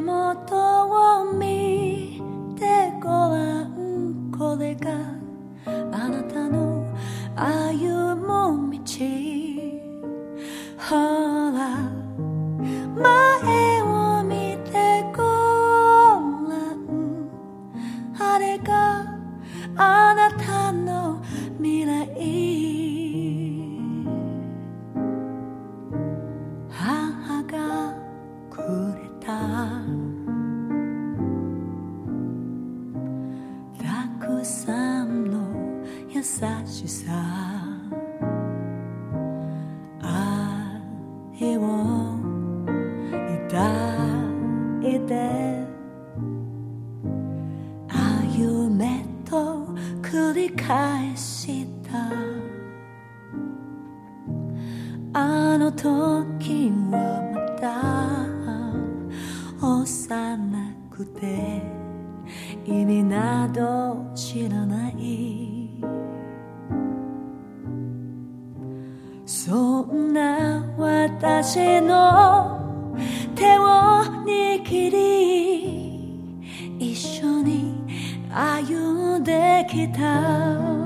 元を見てごらん、これがあなたの歩む道。ほら前を見てごらん、あれがあなたの未来。母がくれたたくさんの優しさ、愛を抱いて歩めと繰り返した。あの時はまだ幼くて意味など知らない、そんな私の手を握り一緒に歩んできた。